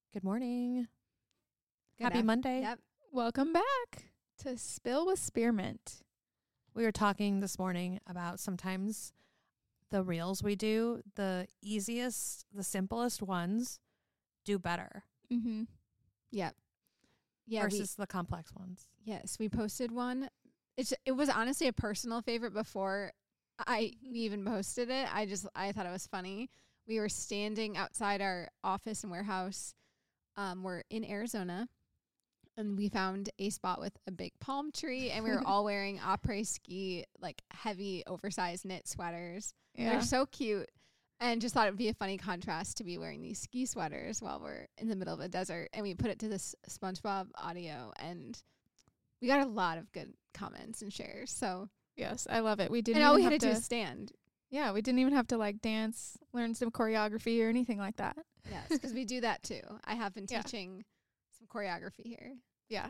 Good morning. Good Happy Monday. Yep. Welcome back to Spill with Spearmint. We were talking this morning about sometimes the reels we do, the easiest, the simplest ones do better Mm-hmm. Yep. Yeah. versus the complex ones. Yes, we posted one. It was honestly a personal favorite before we even posted it. I thought it was funny. We were standing outside our office and warehouse. We're in Arizona, and we found a spot with a big palm tree, and we were all wearing après ski, like heavy oversized knit sweaters. Yeah. They're so cute. And just thought it would be a funny contrast to be wearing these ski sweaters while we're in the middle of a desert. And we put it to this SpongeBob audio, and we got a lot of good comments and shares. So, Yes, I love it. We didn't and all we even had have to do to is stand. Yeah, we didn't even have to like dance, learn some choreography or anything like that. Yes, because we do that too. I have been Yeah. teaching some choreography here. Yeah.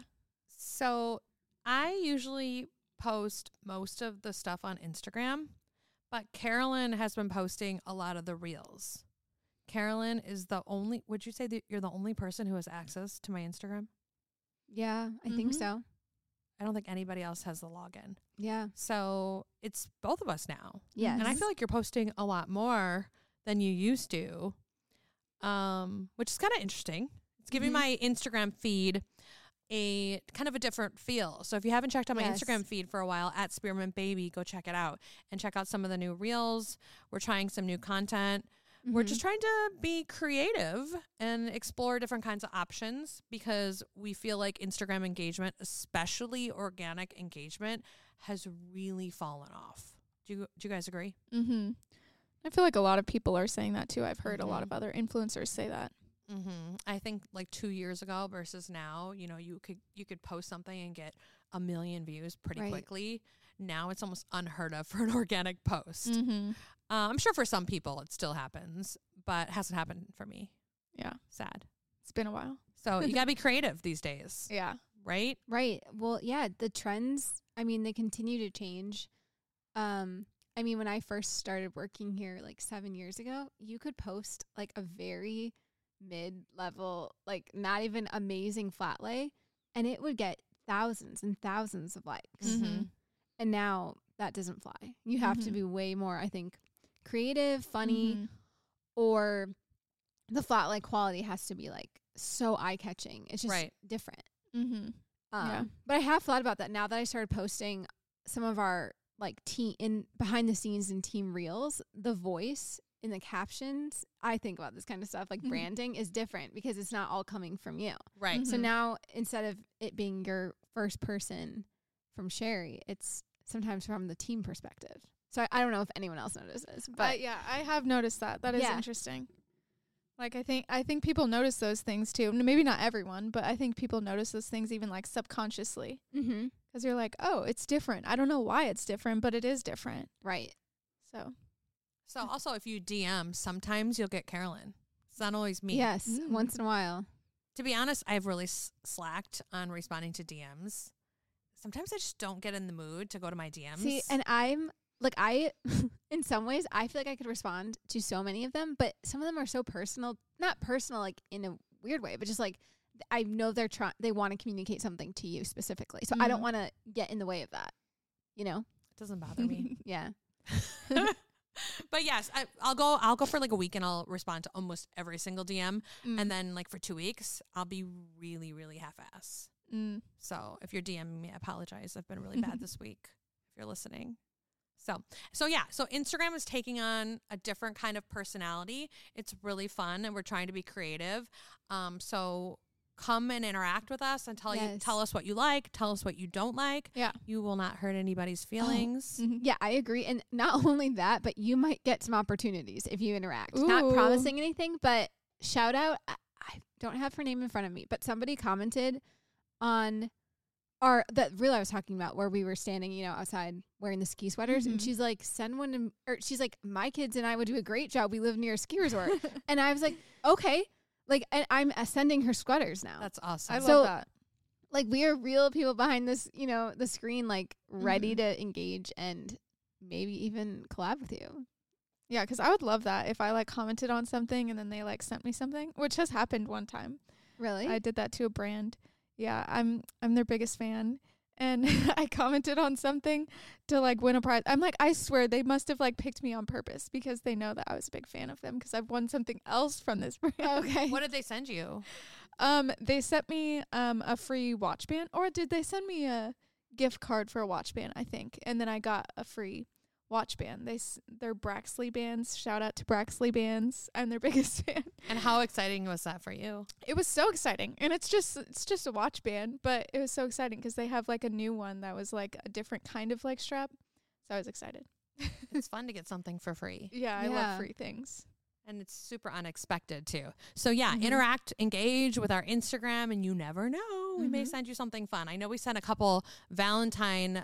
So I usually post most of the stuff on Instagram, but Carolyn has been posting a lot of the reels. Carolyn is the only, would you say that you're the only person who has access to my Instagram? Yeah, I think Mhm. so. I don't think anybody else has the login. Yeah. So it's both of us now. Yes. And I feel like you're posting a lot more than you used to, which is kind of interesting. It's giving Mhm. my Instagram feed a kind of a different feel. So if you haven't checked out my Yes. Instagram feed for a while, at Spearmint Baby, go check it out and check out some of the new reels. We're trying some new content. We're just trying to be creative and explore different kinds of options because we feel like Instagram engagement, especially organic engagement, has really fallen off. Do you guys agree? Mm-hmm. I feel like a lot of people are saying that too. I've heard a lot Mhm. of other influencers say that. Mm-hmm. I think like 2 years ago versus now, you could post something and get 1 million views pretty Right. quickly. Now it's almost unheard of for an organic post. Mm-hmm. I'm sure for some people it still happens, but it hasn't happened for me. Yeah. Sad. It's been a while. So you gotta be creative these days, Yeah. right? Right. Well, yeah, the trends, I mean, they continue to change. I mean, when I first started working here like 7 years ago, you could post like a very mid-level, like not even amazing flat lay, and it would get thousands and thousands of likes. Mm-hmm. And now that doesn't fly. You have to Mhm. be way more, I think, creative, funny, Mhm. or the flat lay quality has to be like so eye-catching. It's just Right. different. Mm-hmm. Yeah. But I have thought about that now that I started posting some of our like team in behind the scenes and team reels. The voice in the captions, I think about this kind of stuff like Mhm. branding is different because it's not all coming from you. Right. So Mhm. now instead of it being your first person from Sherry, it's sometimes from the team perspective. So I don't know if anyone else notices, but Yeah, I have noticed that. That is Yeah. interesting. Like I think people notice those things too. Maybe not everyone, but I think people notice those things even like subconsciously mm-hmm. because you're like, oh, it's different. I don't know why it's different, but it is different. Right. So So also if you DM, sometimes you'll get Carolyn. It's not always me. Yes, Mm. once in a while. To be honest, I've really slacked on responding to DMs. Sometimes I just don't get in the mood to go to my DMs. See, and I'm like, in some ways, I feel like I could respond to so many of them, but some of them are so personal, not personal, like in a weird way, but just like, I know they want to communicate something to you specifically. So I don't Mhm. want to get in the way of that, you know? it doesn't bother me. Yeah. But yes, I'll go for like a week and I'll respond to almost every single DM. Mm. And then like for 2 weeks, I'll be really, really half-ass. Mm. So if you're DMing me, I apologize. I've been really bad this week if you're listening. So yeah, so Instagram is taking on a different kind of personality. It's really fun and we're trying to be creative. So come and interact with us and Yes. tell us what you like, tell us what you don't like. Yeah. You will not hurt anybody's feelings. Mhm. Yeah, I agree. And not only that, but you might get some opportunities if you interact. Not Ooh. promising anything, but shout out. I don't have her name in front of me, but somebody commented on that reel I was talking about where we were standing, outside wearing the ski sweaters. And Mhm. she's like, send one or she's like, my kids and I would do a great job. We live near a ski resort. And I was like, okay. Like, and I'm sending her sweaters now. That's awesome. I So- love that. Like, we are real people behind this, the screen, like ready Mhm. to engage and maybe even collab with you. Yeah, because I would love that if I like commented on something and then they like sent me something, which has happened one time. Really? I did that to a brand. Yeah, I'm their biggest fan. And I commented on something to like win a prize. I'm like, I swear they must have like picked me on purpose because they know that I was a big fan of them because I've won something else from this brand. Okay. What did they send you? They sent me a free watch band, or did they send me a gift card for a watch band, I think. And then I got a free watch band. They're Braxley bands. Shout out to Braxley bands. I'm their biggest fan. And how exciting was that for you? It was so exciting. And it's just a watch band, but it was so exciting because they have like a new one that was like a different kind of like strap. So I was excited. It's fun to get something for free. Yeah, I love free things. And it's super unexpected too. So yeah, interact, engage with our Instagram, and you never know. We may send you something fun. I know we sent a couple Valentine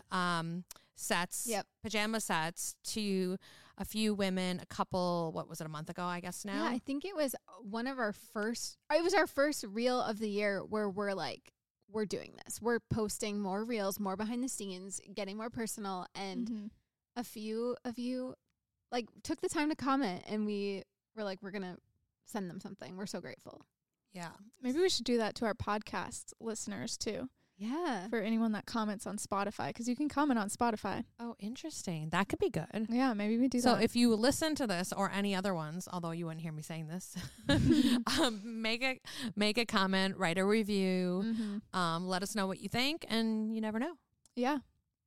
sets, pajama sets to a few women, a couple, what was it, a month ago, I guess now? Yeah, I think it was our first reel of the year where we're doing this. We're posting more reels, more behind the scenes, getting more personal. And a few of you like took the time to comment, and we were like, we're going to send them something. We're so grateful. Yeah. Maybe we should do that to our podcast listeners too. Yeah. For anyone that comments on Spotify, because you can comment on Spotify. Oh, interesting. That could be good. Yeah, maybe we do that. So if you listen to this or any other ones, although you wouldn't hear me saying this, make a comment, write a review, let us know what you think, and you never know. Yeah.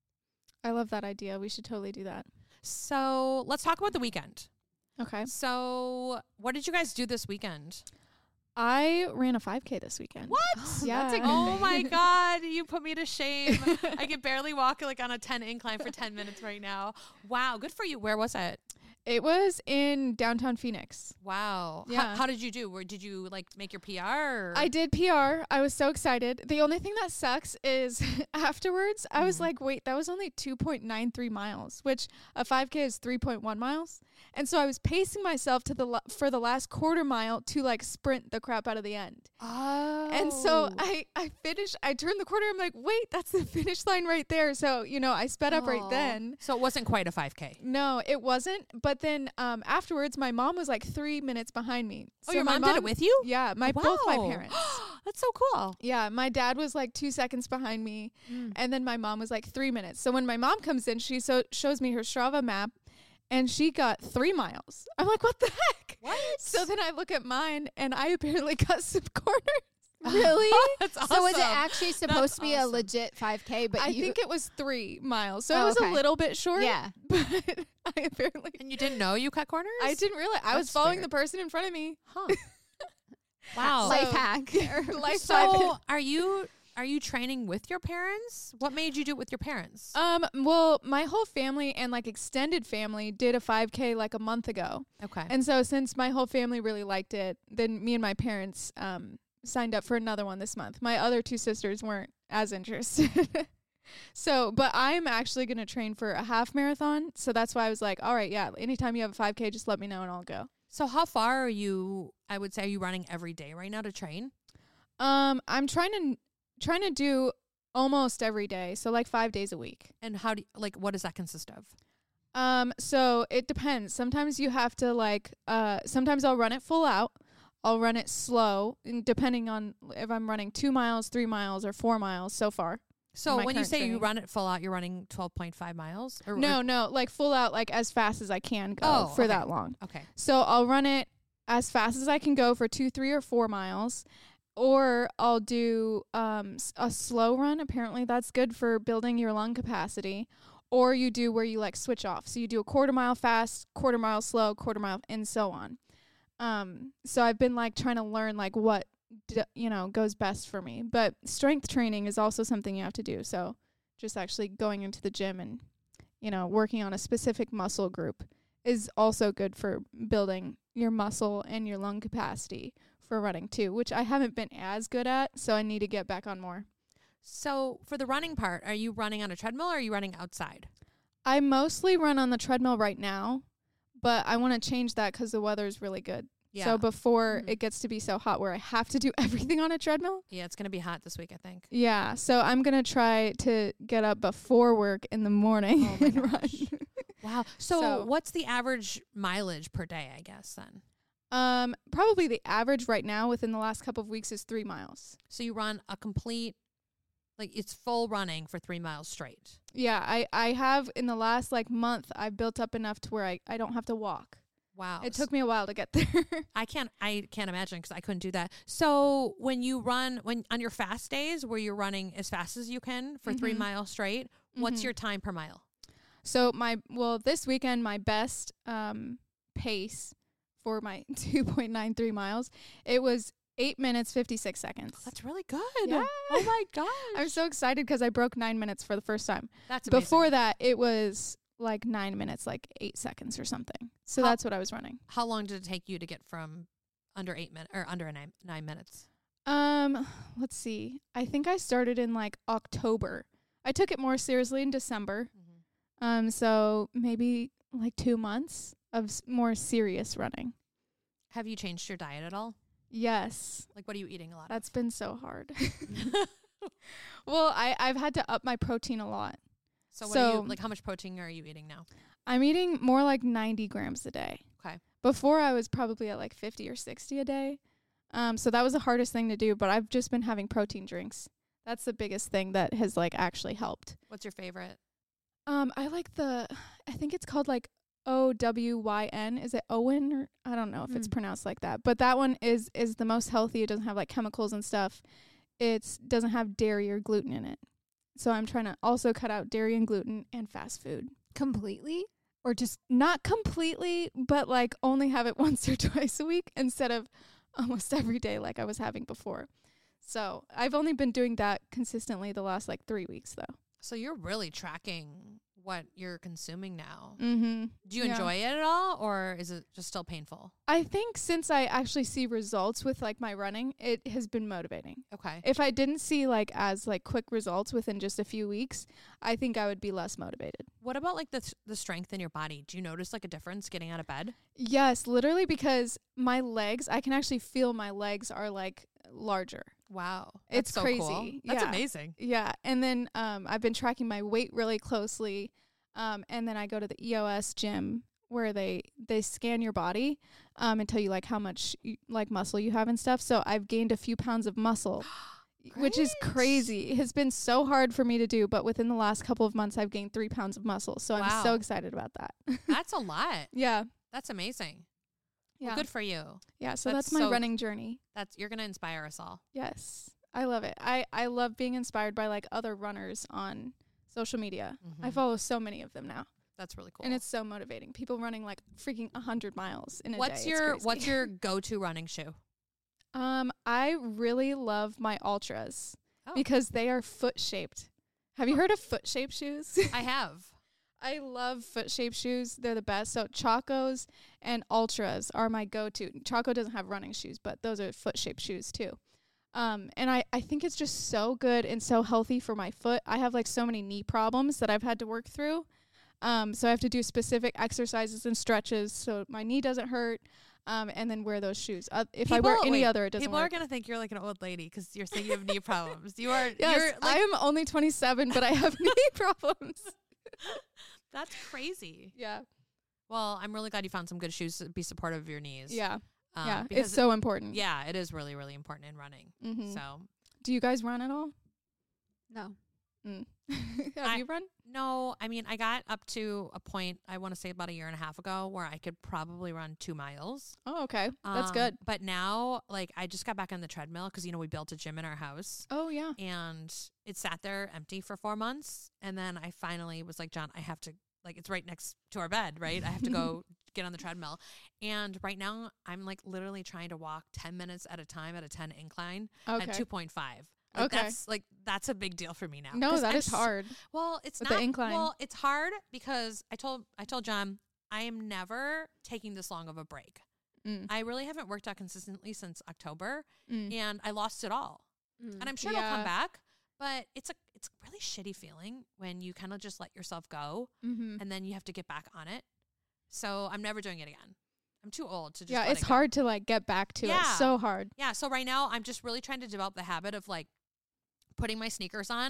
I love that idea. We should totally do that. So let's talk about the weekend. Okay. So what did you guys do this weekend? I ran a 5K this weekend. What? Yeah. That's a good Oh thing. my God. You put me to shame. I can barely walk like on a 10 incline for 10 minutes right now. Wow. Good for you. Where was it? It was in downtown Phoenix. Wow. Yeah. How did you do? Did you like make your PR? Or? I did PR. I was so excited. The only thing that sucks is afterwards, I was like, wait, that was only 2.93 miles, which a 5K is 3.1 miles. And so I was pacing myself for the last quarter mile to like sprint the crap out of the end. Oh. And so I finished, I turned the corner. I'm like, wait, that's the finish line right there. So, I sped up right then. So it wasn't quite a 5K. No, it wasn't. But then afterwards, my mom was like 3 minutes behind me. Oh, So your my mom did it with you? Yeah, both my parents. That's so cool. Yeah, my dad was like 2 seconds behind me, and then my mom was like 3 minutes. So when my mom comes in, she shows me her Strava map, and she got 3 miles. I'm like, what the heck? What? So then I look at mine, and I apparently cut some corners. Really? That's awesome. So was it actually supposed to be a awesome. legit 5K? But I think it was 3 miles. So Oh, it was okay. a little bit short. Yeah. But I apparently... And you didn't know you cut corners? I didn't realize. I was That's following weird. the person in front of me. Huh. Wow. life hack. Life So are you training with your parents? What made you do it with your parents? Well, my whole family and like extended family did a 5K like a month ago. Okay. And so since my whole family really liked it, then me and my parents signed up for another one this month. My other 2 sisters weren't as interested. So, but I'm actually going to train for a half marathon. So that's why I was like, all right, yeah, anytime you have a 5K, just let me know and I'll go. So how far are you, I would say, are you running every day right now to train? I'm trying to do almost every day. So like 5 days a week. And how do you, like, what does that consist of? So it depends. Sometimes you have to like, sometimes I'll run it full out. I'll run it slow, and depending on if I'm running 2 miles, 3 miles, or 4 miles so far. So my when you current say you training. run it full out, you're running 12.5 miles? Or No, like full out, like as fast as I can go for okay. that long. Okay. So I'll run it as fast as I can go for 2, 3, or 4 miles, or I'll do a slow run. Apparently that's good for building your lung capacity. Or you do where you like switch off. So you do a quarter mile fast, quarter mile slow, quarter mile, and so on. So I've been like trying to learn like what goes best for me. But strength training is also something you have to do. So just actually going into the gym and working on a specific muscle group is also good for building your muscle and your lung capacity for running too, which I haven't been as good at, so I need to get back on more. So for the running part, are you running on a treadmill or are you running outside? I mostly run on the treadmill right now, but I want to change that because the weather is really good. Yeah. So before it gets to be so hot where I have to do everything on a treadmill. Yeah, it's going to be hot this week, I think. Yeah, so I'm going to try to get up before work in the morning Oh my and run. gosh. Wow. So what's the average mileage per day, I guess, then? Probably the average right now within the last couple of weeks is 3 miles. So you run a complete, like it's full running for 3 miles straight. Yeah, I have in the last like month, I've built up enough to where I don't have to walk. Wow. It took me a while to get there. I can't imagine because I couldn't do that. So when you run, on your fast days where you're running as fast as you can for 3 miles straight, what's your time per mile? So this weekend, my best pace for my 2.93 miles, it was 8 minutes, 56 seconds. Oh, that's really good. Yeah. Oh my gosh. I'm so excited because I broke 9 minutes for the first time. That's amazing. Before that, it was like 9 minutes, like 8 seconds or something. So that's what I was running. How long did it take you to get from under 8 minutes or under 9 minutes? Let's see. I think I started in like October. I took it more seriously in December. So maybe like 2 months of more serious running. Have you changed your diet at all? Yes. Like, what are you eating a lot That's been so hard. Well, I've had to up my protein a lot. So what are you, like, how much protein are you eating now? I'm eating more like 90 grams a day. Okay. Before I was probably at like 50 or 60 a day. So that was the hardest thing to do, but I've just been having protein drinks. That's the biggest thing that has like actually helped. What's your favorite? I like I think it's called like OWYN. Is it Owen? Or I don't know if it's pronounced like that. But that one is the most healthy. It doesn't have like chemicals and stuff. It doesn't have dairy or gluten in it. So I'm trying to also cut out dairy and gluten and fast food. Completely? Or just Not completely, but like only have it once or twice a week instead of almost every day like I was having before. So I've only been doing that consistently the last like 3 weeks though. So you're really tracking what you're consuming now. Mm-hmm. Do you enjoy it at all, or is it just still painful? I think since I actually see results with like my running, it has been motivating. Okay. If I didn't see like as like quick results within just a few weeks, I think I would be less motivated. What about like the strength in your body? Do you notice like a difference getting out of bed? Yes, literally, because my legs, I can actually feel my legs are like larger. Wow. It's so crazy. Cool. That's Yeah. amazing. Yeah. And then I've been tracking my weight really closely. And then I go to the EOS gym where they scan your body and tell you like how much like muscle you have and stuff. So I've gained a few pounds of muscle, which is crazy. It has been so hard for me to do, but within the last couple of months I've gained 3 pounds of muscle. So I'm so excited about that. That's a lot. Yeah. That's amazing. Yeah. Well, good for you. Yeah. So that's my running journey. You're going to inspire us all. Yes. I love it. I love being inspired by like other runners on social media. I follow so many of them now. That's really cool. And it's so motivating. People running like freaking 100 miles in a day. What's your go-to running shoe? I really love my Ultras because they are foot shaped. Have you heard of foot shaped shoes? I have. I love foot shaped shoes. They're the best. So Chacos and Ultras are my go-to. Chaco doesn't have running shoes, but those are foot shaped shoes too. And I think it's just so good and so healthy for my foot. I have like so many knee problems that I've had to work through. So I have to do specific exercises and stretches so my knee doesn't hurt. And then wear those shoes. If I wear any other, it doesn't work. People are going to think you're like an old lady because you're saying you have knee problems. You are. Yes, you're like, I am only 27, but I have knee problems. That's crazy. Yeah. Well, I'm really glad you found some good shoes to be supportive of your knees. Yeah. Yeah. It's so important. Yeah, it is really, really important in running. Mm-hmm. So, do you guys run at all? No. Have you run? No, I mean, I got up to a point, I want to say about a year and a half ago, where I could probably run 2 miles. Oh, okay. That's good. But now, like, I just got back on the treadmill because, we built a gym in our house. Oh, yeah. And it sat there empty for 4 months. And then I finally was like, John, I have to, like, it's right next to our bed, right? I have to go get on the treadmill. And right now, I'm, like, literally trying to walk 10 minutes at a time at a 10 incline at 2.5. Like that's a big deal for me now. No, that is hard. Well, it's with not the incline. Well, it's hard because I told John I am never taking this long of a break. I really haven't worked out consistently since October, and I lost it all. And I'm sure it'll come back, but it's a really shitty feeling when you kind of just let yourself go, and then you have to get back on it. So I'm never doing it again. I'm too old to just let it's it go. hard to like get back to it. So hard. Yeah. So right now I'm just really trying to develop the habit of like putting my sneakers on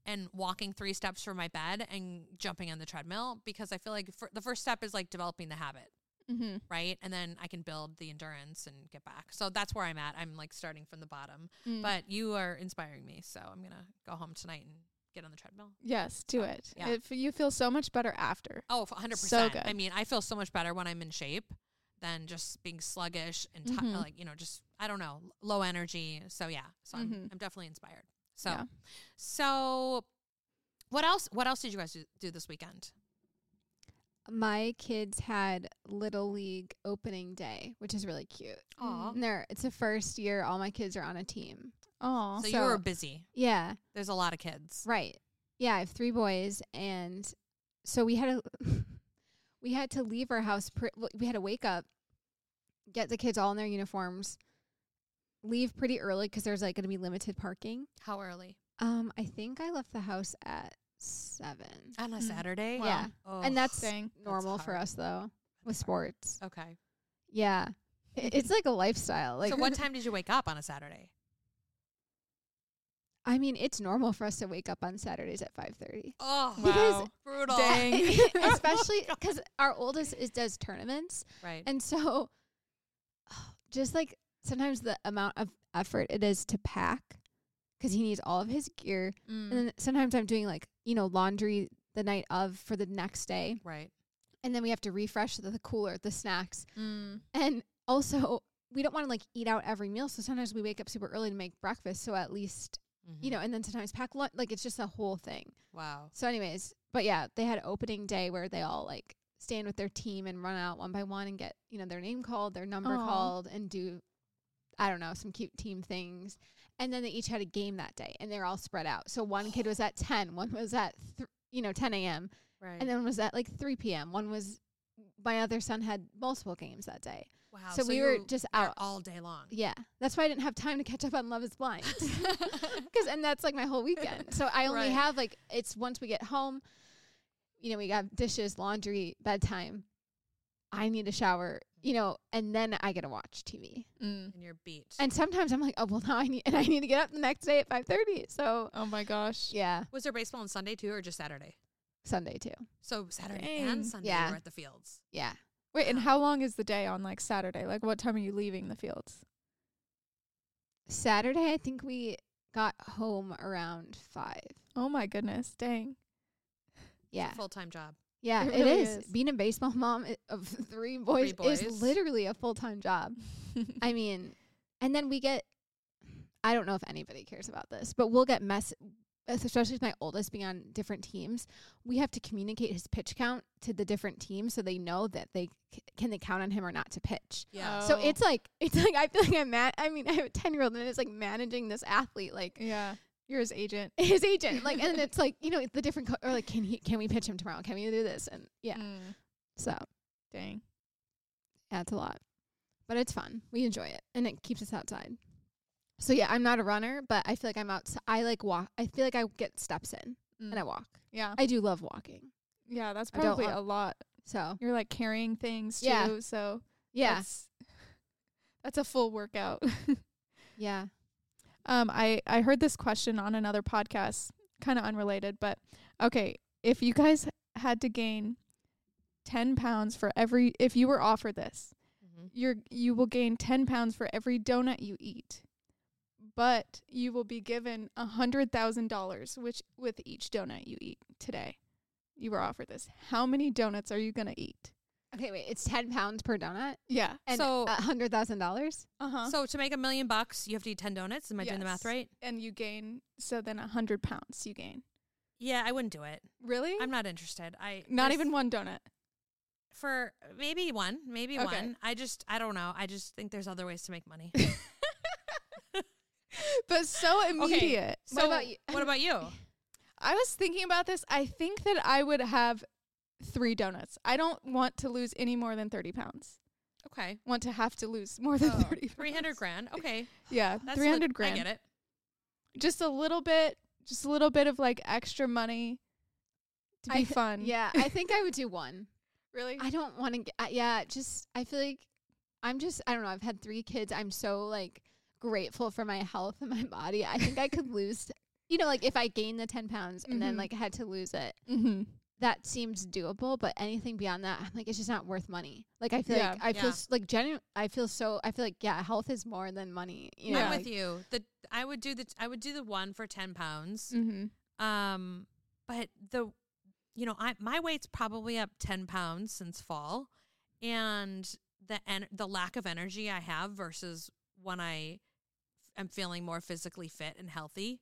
and walking 3 steps from my bed and jumping on the treadmill, because I feel like the first step is like developing the habit. Mm-hmm. Right. And then I can build the endurance and get back. So that's where I'm at. I'm like starting from the bottom, but you are inspiring me. So I'm going to go home tonight and get on the treadmill. Yes, do it. Yeah. You feel so much better after. Oh, 100%. So good. I mean, I feel so much better when I'm in shape than just being sluggish and like, you know, just, I don't know, low energy. So yeah. So I'm definitely inspired. So, so what else did you guys do this weekend? My kids had Little League opening day, which is really cute. Aw. And it's the first year all my kids are on a team. Oh, So you were busy. Yeah. There's a lot of kids. Right. Yeah, I have 3 boys, and so we had to leave our house. We had to wake up, get the kids all in their uniforms, leave pretty early because there's like going to be limited parking. How early? I think I left the house at 7 On a Saturday? Wow. Yeah. Oh, and that's dang. normal That's for hard. us though with That's hard. sports. Okay. Yeah, it's like a lifestyle. Like, So what time did you wake up on a Saturday? I mean, it's normal for us to wake up on Saturdays at 5:30. Oh, Because- brutal. Dang. Especially because our oldest does tournaments, Right. and so just like sometimes the amount of effort it is to pack because he needs all of his gear, and then sometimes I'm doing like laundry the night of for the next day, Right. and then we have to refresh the cooler, the snacks, Mm. and also we don't want to like eat out every meal, so sometimes we wake up super early to make breakfast, so at least and then sometimes pack lunch. Like it's just a whole thing. Wow. So anyways, but yeah, they had opening day where they all like stand with their team and run out one by one and get, their name called, their number Aw. called, and do, I don't know, some cute team things. And then they each had a game that day, and they're all spread out. So one kid was at 10, one was at 10 a.m. Right. and then one was at like 3 p.m. My other son had multiple games that day. wow. So we were just there out. all day long. Yeah, that's why I didn't have time to catch up on Love Is Blind. And that's like my whole weekend. So I only Right. have like, it's once we get home, we got dishes, laundry, bedtime. I need a shower, and then I get to watch TV. Mm. And you're beat. And sometimes I'm like, oh, well, now I need to get up the next day at 5:30. So Oh my gosh. yeah, Was there baseball on Sunday too, or just Saturday? Sunday too. So Saturday Dang. and Sunday Yeah. you were at the fields. Yeah. Wait, and how long is the day on like Saturday? Like what time are you leaving the fields? Saturday, I think we got home around 5. Oh my goodness. Dang. Yeah. Full-time job. Yeah, It it really is. is. Being a baseball mom of 3 boys, boys. is literally a full-time job. I mean, and then we get, I don't know if anybody cares about this, but we'll get especially with my oldest being on different teams, we have to communicate his pitch count to the different teams so they know that they can they count on him or not to pitch. Yeah. So Oh. it's like I feel like I mean, I have a 10-year-old and it's like managing this athlete, like Yeah. You're his agent. his agent, like, and it's like, the different, or like, can we pitch him tomorrow? Can we do this? And yeah, Mm. so Dang. yeah, it's a lot, but it's fun. We enjoy it, and it keeps us outside. So yeah, I'm not a runner, but I feel like I'm out. I like walk. I feel like I get steps in and I walk. Yeah. I do love walking. Yeah, that's I don't probably want- a lot. So You're like carrying things too, Yeah. so yeah, that's a full workout. yeah. I heard this question on another podcast, kind of unrelated, but okay, if you guys had to gain 10 pounds for if you were offered this, Mm-hmm. you will gain 10 pounds for every donut you eat, but you will be given $100,000 with each donut you eat today. You were offered this. How many donuts are you gonna eat? Okay, wait. It's 10 pounds per donut, Yeah. and So- $100,000. Uh-huh. So to make $1 million, you have to eat 10 donuts. Am I doing the math Yes. right? And you gain, so then 100 pounds you gain. Yeah, I wouldn't do it. Really? I'm not interested. Not there's- even one donut. for maybe one. Okay. I don't know. I just think there's other ways to make money. But so immediate. So about you? What about you? I was thinking about this. I think that I would have 3 donuts. I don't want to lose any more than 30 pounds. Okay. Want to have to lose more than 30 pounds. 300 grand. Okay. Yeah, That's 300 grand. I get it. Just a little bit of like extra money to be fun. Yeah, I think I would do 1. Really? I don't want to get, I feel like I don't know. I've had 3 kids. I'm so like grateful for my health and my body. I think I could lose, you know, like if I gained the 10 pounds and then Mhm. like had to lose it, Mm-hmm. that seems doable. But anything beyond that, I'm like, it's just not worth money. Like I feel Yeah. like I Yeah. feel I feel like yeah, health is more than money. You know, Yeah. I'm like, with you. I would do the one for 10 pounds. Mm-hmm. But my weight's probably up 10 pounds since fall, and the lack of energy I have versus when I am feeling more physically fit and healthy.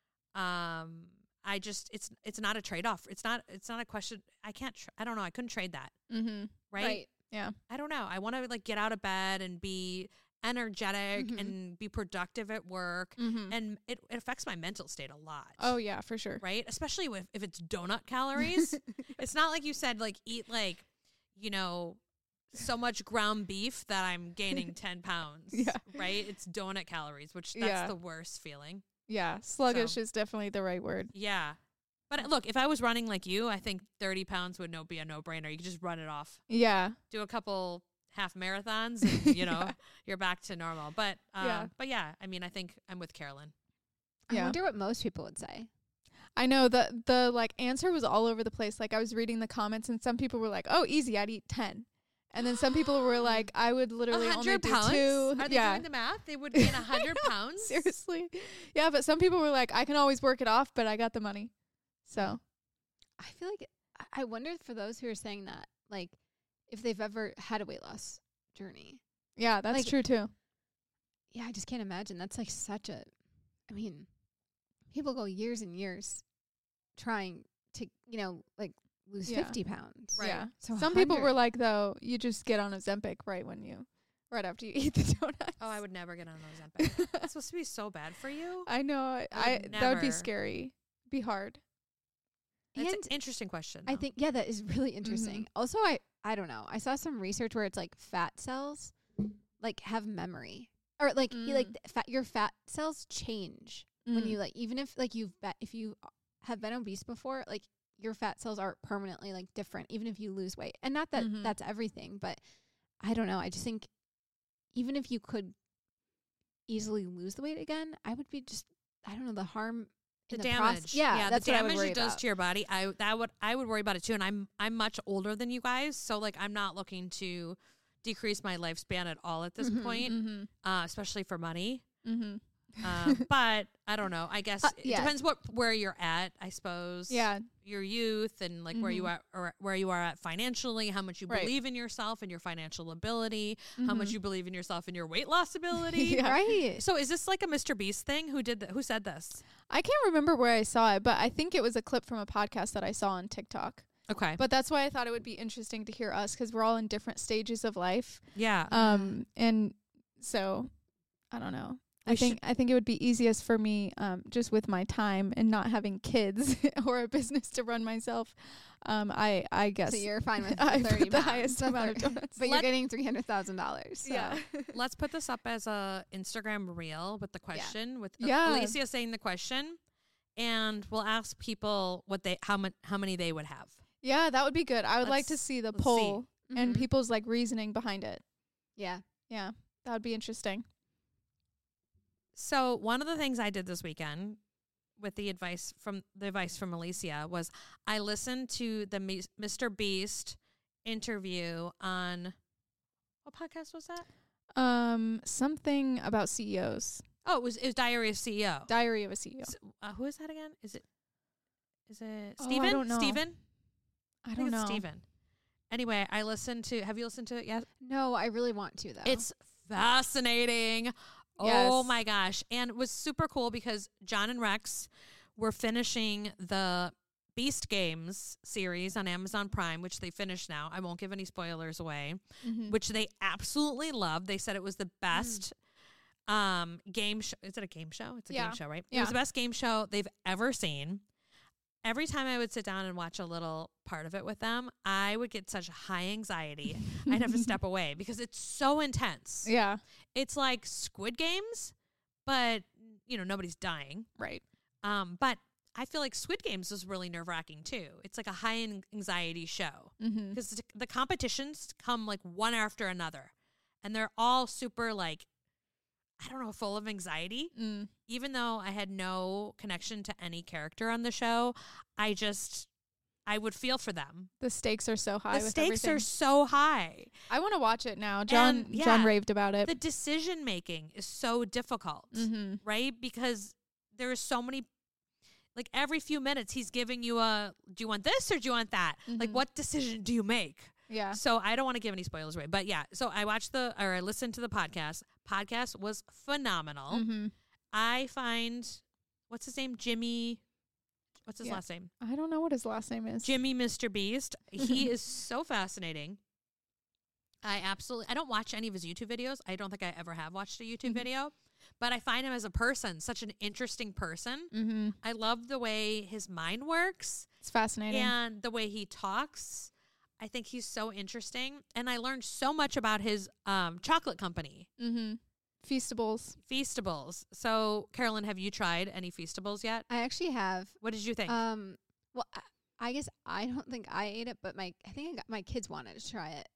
It's not a trade-off. It's not a question. I don't know. I couldn't trade that. Mm-hmm. Right. Yeah. I don't know. I want to like get out of bed and be energetic Mhm. and be productive at work. Mm-hmm. And it affects my mental state a lot. Oh yeah, for sure. Right? Especially if it's donut calories. It's not like you said, like eat like, so much ground beef that I'm gaining 10 pounds. Yeah. Right? It's donut calories, which that's Yeah. the worst feeling. Yeah, sluggish So. is definitely the right word. Yeah. But look, if I was running like you, I think 30 pounds would be a no-brainer. You could just run it off. Yeah. Do a couple half marathons and, Yeah. you're back to normal. But yeah, I mean, I think I'm with Carolyn. I Yeah. wonder what most people would say. I know the like answer was all over the place. Like I was reading the comments and some people were like, "Oh, easy, I'd eat 10." And then some people were like, "I would literally only 100 do pounds? 2." Are they Yeah. doing the math? They would gain I 100 know, pounds? Seriously. Yeah, but some people were like, "I can always work it off, but I got the money." So, I feel like I wonder for those who are saying that, like, if they've ever had a weight loss journey. yeah, that's Like- true too. Yeah, I just can't imagine. That's like I mean, people go years and years trying to, like lose Yeah. 50 pounds. Right. Yeah. So Some people 100 were like, though, you just get on Ozempic right after you eat the donuts. Oh, I would never get on Ozempic. It's supposed to be so bad for you. I know. I would That would be never. scary. Be hard. That's an And interesting question. I though. think, yeah, that is really interesting. Also, I don't know. I saw some research where it's like fat cells like have memory, or like your fat cells change when you like, even if like if you have been obese before, like your fat cells are permanently like different, even if you lose weight. And not that Mhm. that's everything, but I don't know. I just think even if you could easily lose the weight again, I would be just, I don't know, the harm. the in damage. process. Yeah, that's the what I would damage worry it does about. to your body. I would worry about it too. And I'm much older than you guys, so like I'm not looking to decrease my lifespan at all at this Mhm. point, Mm-hmm. especially for money. Mm-hmm. But I don't know. I guess it yeah. depends where you're at. I suppose. Yeah. Your youth and like where you are or where you are at financially, how much you Right. believe in yourself and your financial ability, how much Mhm. you believe in yourself and your weight loss ability. Yeah. Right. So is this like a Mr. Beast thing? Who said this? I can't remember where I saw it, but I think it was a clip from a podcast that I saw on TikTok. Okay. But that's why I thought it would be interesting to hear us because we're all in different stages of life. Yeah. And so I don't know. We I think it would be easiest for me, just with my time and not having kids or a business to run myself. I guess So you're fine with I the put 30 the pounds. highest The amount of 30 donuts. But you're getting $300,000. So. yeah. Let's put this up as a Instagram reel with the question with Yeah. Alicia saying the question, and we'll ask people how many they would have. Yeah, that would be good. I would like to Let's- see the let's see. poll and Mhm. people's like reasoning behind it. Yeah. Yeah, that would be interesting. So one of the things I did this weekend with the advice from Alicia was I listened to the Mr. Beast interview on what podcast was that? Something about CEOs. Oh, it was Diary of CEO. Diary of a CEO. Who is that again? Is it Oh, I Steven? don't know. Steven? I think don't know. it's Steven. Anyway, have you listened to it yet? No, I really want to, though. It's fascinating. Oh Yes. my gosh. And it was super cool because John and Rex were finishing the Beast Games series on Amazon Prime, which they finished now. I won't give any spoilers away, Mhm. which they absolutely loved. They said it was the best game show. Is it a game show? It's a Yeah. game show, right? It Yeah. was the best game show they've ever seen. Every time I would sit down and watch a little part of it with them, I would get such high anxiety. I'd have to step away because it's so intense. Yeah. It's like Squid Games, but nobody's dying. Right. But I feel like Squid Games was really nerve-wracking too. It's like a high anxiety show Mm-hmm. because the competitions come like one after another, and they're all super like I don't know, full of anxiety. Mm. Even though I had no connection to any character on the show, I would feel for them. The stakes are so high. The with stakes everything. are so high. I want to watch it now. John And, John yeah, raved about it. The decision making is so difficult, Mm-hmm. right? Because there are so many, like every few minutes he's giving you do you want this or do you want that? Like Mhm. what decision do you make? Yeah. So I don't want to give any spoilers away, but yeah. So I listened to the podcast. Podcast was phenomenal. Mm-hmm. I find, what's his name? Jimmy. What's his Yeah. last name? I don't know what his last name is. Jimmy Mr. Beast. He is so fascinating. I don't watch any of his YouTube videos. I don't think I ever have watched a YouTube Mhm. video, but I find him as a person such an interesting person. Mm-hmm. I love the way his mind works It's fascinating. and the way he talks. I think he's so interesting. And I learned so much about his chocolate company, Mm-hmm. Feastables. Feastables. So, Carolyn, have you tried any Feastables yet? I actually have. What did you think? Well, I guess I don't think I ate it, but I think my kids wanted to try it.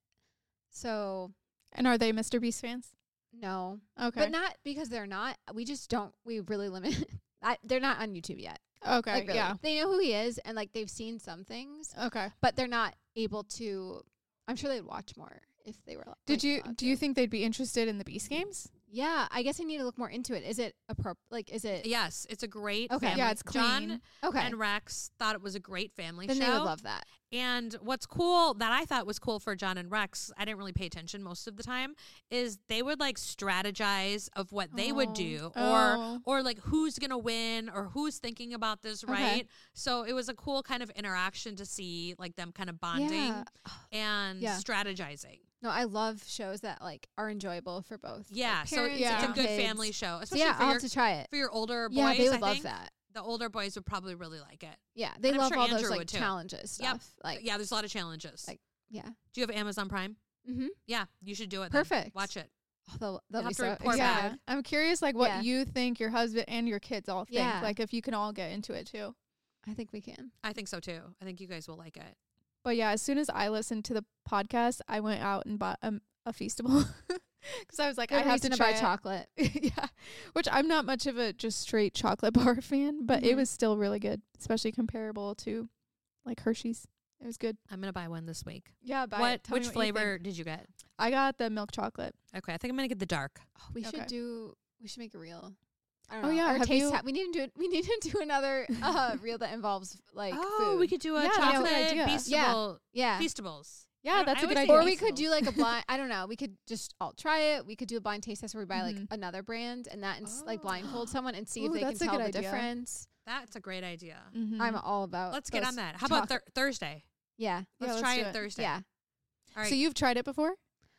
So And are they Mr. Beast fans? no, Okay. but not because they're not. We just don't. We really limit. They're not on YouTube yet. Okay. Like, really. Yeah. They know who he is, and like they've seen some things, Okay. but they're not able to. I'm sure they'd watch more if they were. Do you allowed think they'd be interested in the Beast games? Yeah, I guess I need to look more into it. Is it is it yes, it's a great Okay. family. Yeah, it's John clean. okay? and Rex thought it was a great family Then show. they would love that. And what's cool that I thought was cool for John and Rex, I didn't really pay attention most of the time, is they would like strategize of what they would do or like who's going to win or who's thinking about this, Okay. right? So it was a cool kind of interaction to see like them kind of bonding Yeah. and Yeah. strategizing. No, I love shows that like are enjoyable for both. Yeah, like, so parents yeah. it's a and good kids. family show, So especially yeah, for, I'll your, have to try it. for your older boys. Yeah, they I would love think. that. The older boys would probably really like it. Yeah, they And I'm love sure all those Andrew like would, too. challenges Yep. stuff. Like Yeah, there's a lot of challenges. Like, yeah. Do you have Amazon Prime? Mm-hmm. Yeah, you should do it. then. Perfect. Watch it. Oh, they'll have be to so report Yeah. excited. I'm curious, like, what Yeah. you think your husband and your kids all think. Yeah. Like, if you can all get into it too. I think we can. I think so too. I think you guys will like it. But yeah, as soon as I listened to the podcast, I went out and bought a Feastable because I was like, Good I have reason to to buy try it. chocolate. Yeah, which I'm not much of a just straight chocolate bar fan, but it Mhm. was still really good, especially comparable to like Hershey's. It was good. I'm gonna buy one this week. Yeah, buy What? it. Tell me Which what you flavor think. did you get? I got the milk chocolate. Okay, I think I'm gonna get the dark. Oh, we Okay. should make a reel. I don't Oh, know. yeah, Or have taste you- we need to do another reel that involves like food. we could do a Yeah, that's a good chocolate idea. Feastable. yeah. Feastables. Yeah, that's a I good always idea. Or say we could Feastables. do like a blind. I don't know. We could just all try it. We could do a blind taste test where we buy like Mhm. another brand and that like Oh. blindfold someone and see if Ooh, they can that's a tell good the idea. difference. That's a great idea. Mhm. I'm all about. Let's get those on that. How about chocolate- Thursday? Yeah. Let's let's try do it it. Thursday. Yeah. All right. Oh, So you've tried it before?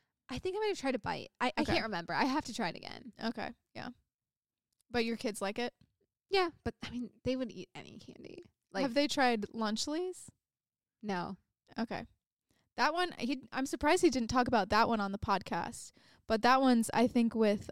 I think I might have tried to bite. I Okay. can't remember. I have to try it again. Okay, yeah. But your kids like it? Yeah, but I mean, they would eat any candy. Like Have they tried Lunchleys? no. Okay. That one, I'm surprised he didn't talk about that one on the podcast. But that one's, I think, with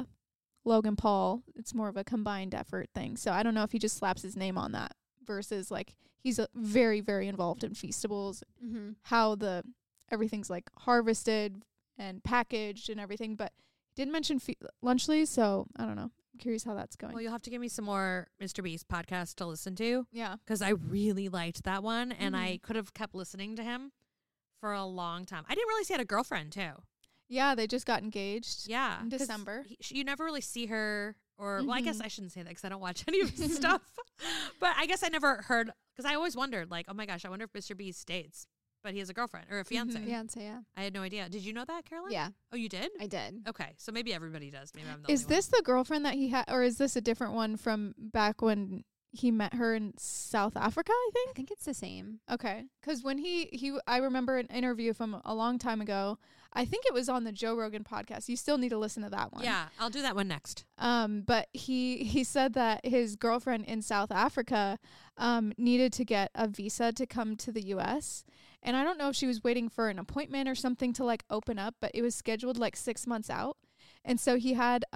Logan Paul. It's more of a combined effort thing. So I don't know if he just slaps his name on that versus, like, he's very, very involved in Feastables, Mm-hmm. how everything's, like, harvested and packaged and everything. But he didn't mention Lunchleys, so I don't know. I'm curious how that's going. Well, you'll have to give me some more Mr. Beast podcasts to listen to Yeah. because I really liked that one, and I Mhm. could have kept listening to him for a long time. I didn't realize he had a girlfriend too. Yeah, they just got engaged. Yeah, In 'cause December. you never really see her, or well, I guess Mhm. I shouldn't say that because I don't watch any of his stuff. But I guess I never heard because I always wondered, like, oh my gosh, I wonder if Mr. Beast dates, but he has a girlfriend or a fiance. Mhm. Fiance, yeah. I had no idea. Did you know that, Caroline? Yeah, Oh, you did? I did. Okay, so maybe everybody does. Maybe I'm the Is only this the girlfriend that he had, or is this a different one from back when he met her in South Africa, I I think? think it's the same. Okay. Because when I remember an interview from a long time ago. I think it was on the Joe Rogan podcast. You still need to listen to that one. one? Yeah, I'll do that one next. But he said that his girlfriend in South Africa needed to get a visa to come to the U.S. And I don't know if she was waiting for an appointment or something to like open up, but it was scheduled like 6 months out. And so he had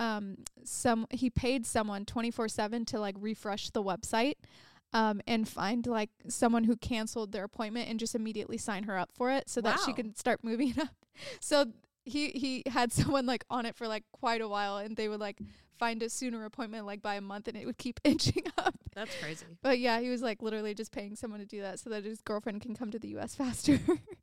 he paid someone 24/7 to like refresh the website and find like someone who canceled their appointment and just immediately sign her up for it so that she Wow. could start moving up. So he had someone like on it for like quite a while, and they would like find a sooner appointment like by a month, and it would keep inching up. That's crazy. But yeah, he was like literally just paying someone to do that so that his girlfriend can come to the US faster.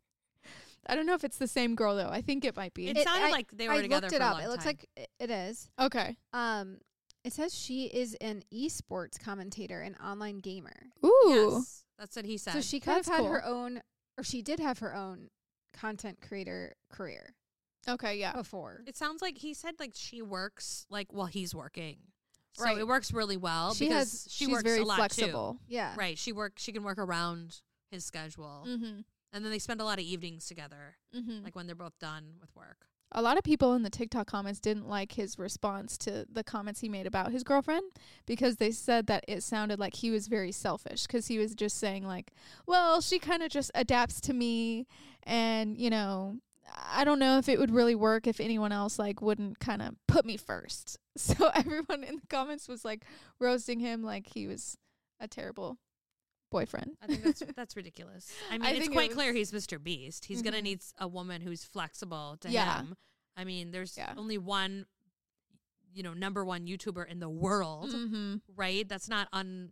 I don't know if it's the same girl though. I think it might be. It sounded like they were together for a long time. It looks like it is. Okay. It says she is an esports commentator and online gamer. Ooh. Yes, that's what he said. So she could have That's had cool. her own, or she did have her own content creator career Okay, yeah. before. It sounds like he said like she works like while he's working. So Right. it works really well She because she She's works very a lot flexible. Yeah. too. Right. She can work around his schedule. Mm-hmm. And then they spend a lot of evenings together, Mm-hmm. like when they're both done with work. A lot of people in the TikTok comments didn't like his response to the comments he made about his girlfriend because they said that it sounded like he was very selfish because he was just saying like, well, she kind of just adapts to me, and, you know, I don't know if it would really work if anyone else like wouldn't kind of put me first. So everyone in the comments was like roasting him like he was a terrible boyfriend. I think that's ridiculous. I mean, it's think it quite was- clear he's Mr. Beast. He's gonna Mhm. need a woman who's flexible to Yeah. him. I mean, there's Yeah. only one, number one YouTuber in the world, Mm-hmm. right? That's not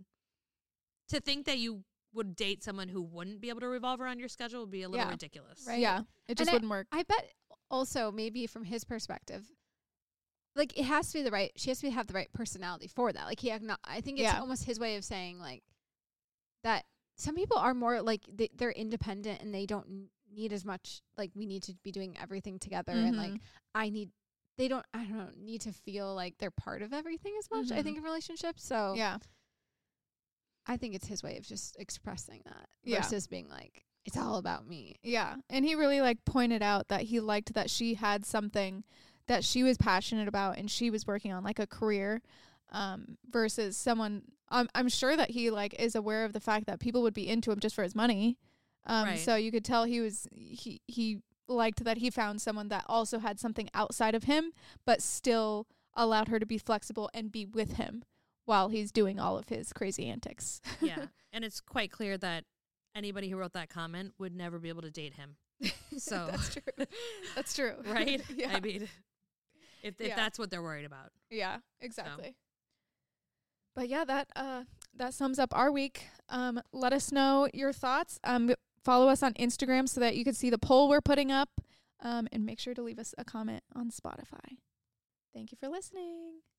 to think that you would date someone who wouldn't be able to revolve around your schedule would be a little Yeah. ridiculous. Right. Yeah, it just And wouldn't work. I bet also maybe from his perspective, like it has to be she has to have the right personality for that. Like I think it's Yeah. almost his way of saying like that some people are more like they're independent and they don't need as much, like we need to be doing everything together and like Mhm. they don't need to feel like they're part of everything as much, I Mhm. think, in relationships. So Yeah. I think it's his way of just expressing that Yeah. versus being like, it's all about me. Yeah. And he really like pointed out that he liked that she had something that she was passionate about and she was working on, like a career, versus someone. I'm sure that he like is aware of the fact that people would be into him just for his money. Right. So you could tell he liked that he found someone that also had something outside of him, but still allowed her to be flexible and be with him while he's doing all of his crazy antics. Yeah. And it's quite clear that anybody who wrote that comment would never be able to date him. So That's true. That's true. right? Yeah. I mean, if Yeah. that's what they're worried about. Yeah, exactly. But yeah, that sums up our week. Let us know your thoughts. Follow us on Instagram so that you can see the poll we're putting up. And make sure to leave us a comment on Spotify. Thank you for listening.